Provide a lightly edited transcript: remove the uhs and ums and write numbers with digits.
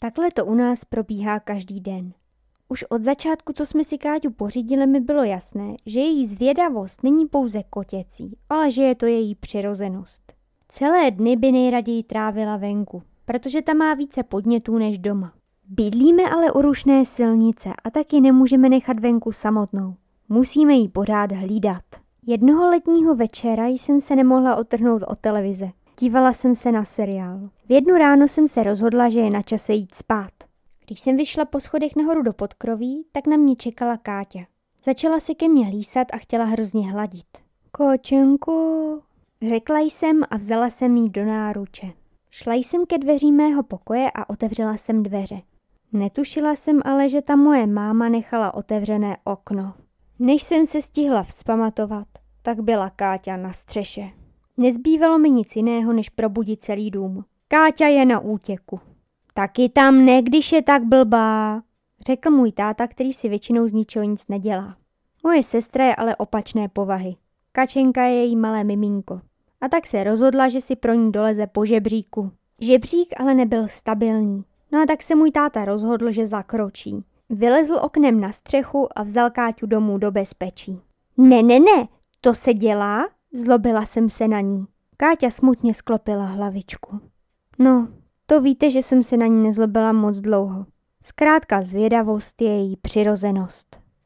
Takhle to u nás probíhá každý den. Už od začátku, co jsme si Káťu pořídili, mi bylo jasné, že její zvědavost není pouze kotěcí, ale že je to její přirozenost. Celé dny by nejraději trávila venku, protože tam má více podnětů než doma. Bydlíme ale u rušné silnice a taky nemůžeme nechat venku samotnou. Musíme ji pořád hlídat. Jednoho letního večera jsem se nemohla odtrhnout od televize. Dívala jsem se na seriál. V jednu ráno jsem se rozhodla, že je na čase jít spát. Když jsem vyšla po schodech nahoru do podkroví, tak na mě čekala Káťa. Začala se ke mně hlísat a chtěla hrozně hladit. Kočenku, řekla jsem a vzala jsem jí do náruče. Šla jsem ke dveřím mého pokoje a otevřela jsem dveře. Netušila jsem ale, že ta moje máma nechala otevřené okno. Než jsem se stihla vzpamatovat, tak byla Káťa na střeše. Nezbývalo mi nic jiného, než probudit celý dům. Káťa je na útěku. Taky tam ne, když je tak blbá, řekl můj táta, který si většinou z ničeho nic nedělá. Moje sestra je ale opačné povahy. Kačenka je její malé miminko. A tak se rozhodla, že si pro ní doleze po žebříku. Žebřík ale nebyl stabilní. No a tak se můj táta rozhodl, že zakročí. Vylezl oknem na střechu a vzal Káťu domů do bezpečí. Ne, to se dělá? Zlobila jsem se na ní. Káťa smutně sklopila hlavičku. No, to víte, že jsem se na ní nezlobila moc dlouho. Zkrátka zvědavost je její přirozenost.